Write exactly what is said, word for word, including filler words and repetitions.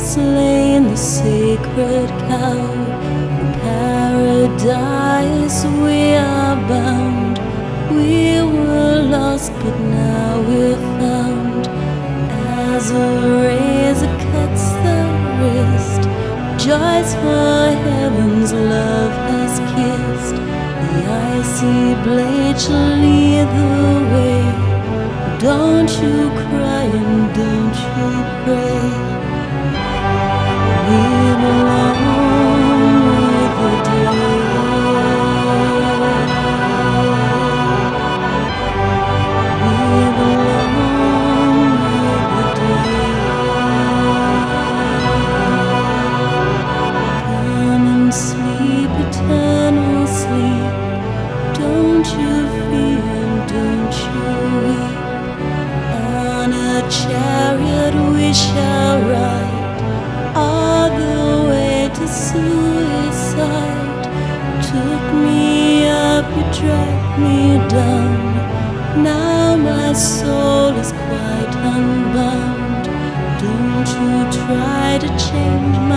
slain the sacred cow. In paradise we are bound. We were lost, but now we're found. As a razor cuts the wrist, joys for heaven's love has kissed. The icy blade shall lead the way. Don't you cry and don't you pray. We belong with the day. We belong with the day. Come and sleep, eternal sleep. Don't you fear, don't you weep. On a chariot we shall ride all the way to suicide. Took me up, you dragged me down. Now my soul is quite unbound. Don't you try to change me.